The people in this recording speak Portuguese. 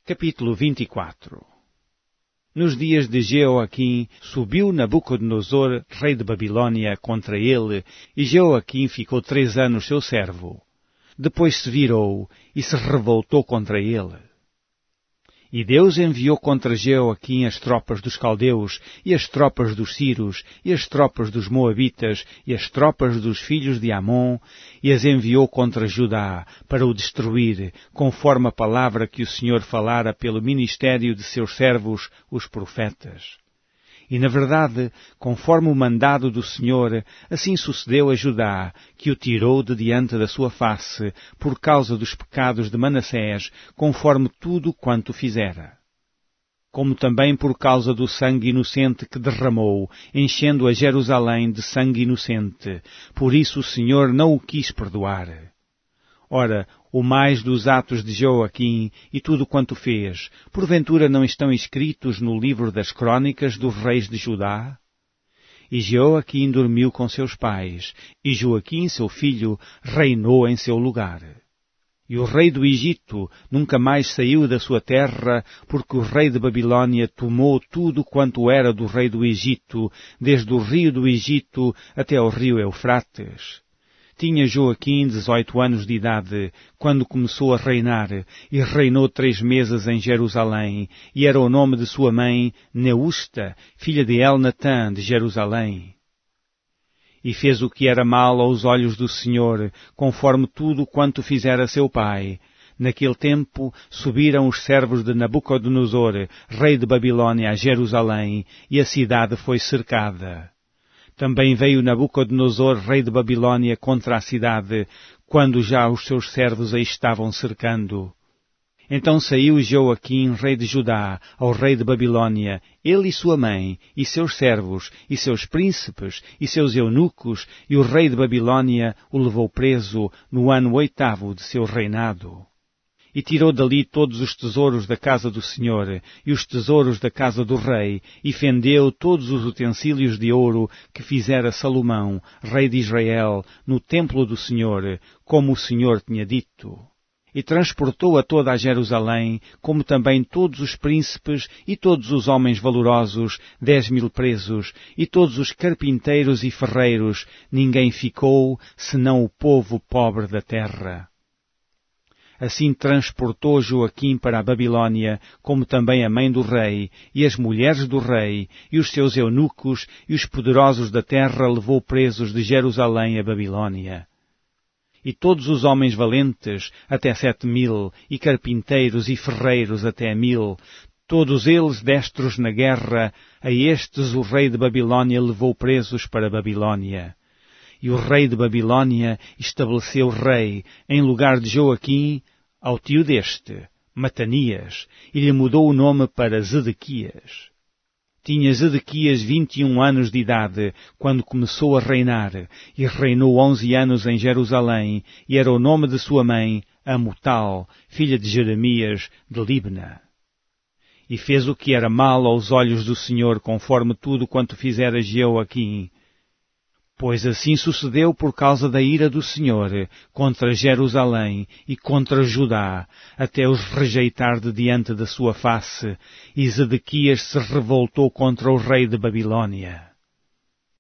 Capítulo 24. Nos dias de Jeoaquim, subiu Nabucodonosor, rei de Babilônia, contra ele, e Jeoaquim ficou 3 anos seu servo. Depois se virou e se revoltou contra ele. E Deus enviou contra Jeoaquim as tropas dos caldeus, e as tropas dos sírios, e as tropas dos moabitas, e as tropas dos filhos de Amon, e as enviou contra Judá, para o destruir, conforme a palavra que o Senhor falara pelo ministério de seus servos, os profetas. E, na verdade, conforme o mandado do Senhor, assim sucedeu a Judá, que o tirou de diante da sua face, por causa dos pecados de Manassés, conforme tudo quanto fizera. Como também por causa do sangue inocente que derramou, enchendo a Jerusalém de sangue inocente. Por isso o Senhor não o quis perdoar. Ora, o mais dos atos de Jeoaquim e tudo quanto fez, porventura não estão escritos no livro das crônicas dos reis de Judá? E Jeoaquim dormiu com seus pais, e Joaquim, seu filho, reinou em seu lugar. E o rei do Egito nunca mais saiu da sua terra, porque o rei de Babilônia tomou tudo quanto era do rei do Egito, desde o rio do Egito até ao rio Eufrates. Tinha Joaquim 18 anos de idade, quando começou a reinar, e reinou 3 meses em Jerusalém, e era o nome de sua mãe, Neusta, filha de Elnatã, de Jerusalém. E fez o que era mal aos olhos do Senhor, conforme tudo quanto fizera seu pai. Naquele tempo subiram os servos de Nabucodonosor, rei de Babilônia, a Jerusalém, e a cidade foi cercada. Também veio Nabucodonosor, rei de Babilônia, contra a cidade, quando já os seus servos a estavam cercando. Então saiu Joaquim, rei de Judá, ao rei de Babilônia, ele e sua mãe, e seus servos, e seus príncipes, e seus eunucos, e o rei de Babilônia o levou preso no ano 8º de seu reinado. E tirou dali todos os tesouros da casa do Senhor, e os tesouros da casa do rei, e fendeu todos os utensílios de ouro que fizera Salomão, rei de Israel, no templo do Senhor, como o Senhor tinha dito. E transportou a toda a Jerusalém, como também todos os príncipes e todos os homens valorosos, 10.000 presos, e todos os carpinteiros e ferreiros, ninguém ficou, senão o povo pobre da terra. Assim transportou Joaquim para a Babilônia, como também a mãe do rei, e as mulheres do rei, e os seus eunucos, e os poderosos da terra levou presos de Jerusalém a Babilônia. E todos os homens valentes, até 7.000, e carpinteiros e ferreiros até 1.000, todos eles destros na guerra, a estes o rei de Babilônia levou presos para a Babilônia. E o rei de Babilônia estabeleceu rei, em lugar de Joaquim, ao tio deste, Matanias, e lhe mudou o nome para Zedequias. Tinha Zedequias 21 anos de idade, quando começou a reinar, e reinou 11 anos em Jerusalém, e era o nome de sua mãe, Amutal, filha de Jeremias, de Libna. E fez o que era mal aos olhos do Senhor, conforme tudo quanto fizera Jeoaquim. Pois assim sucedeu por causa da ira do Senhor contra Jerusalém e contra Judá, até os rejeitar de diante da sua face, e Zedequias se revoltou contra o rei de Babilônia.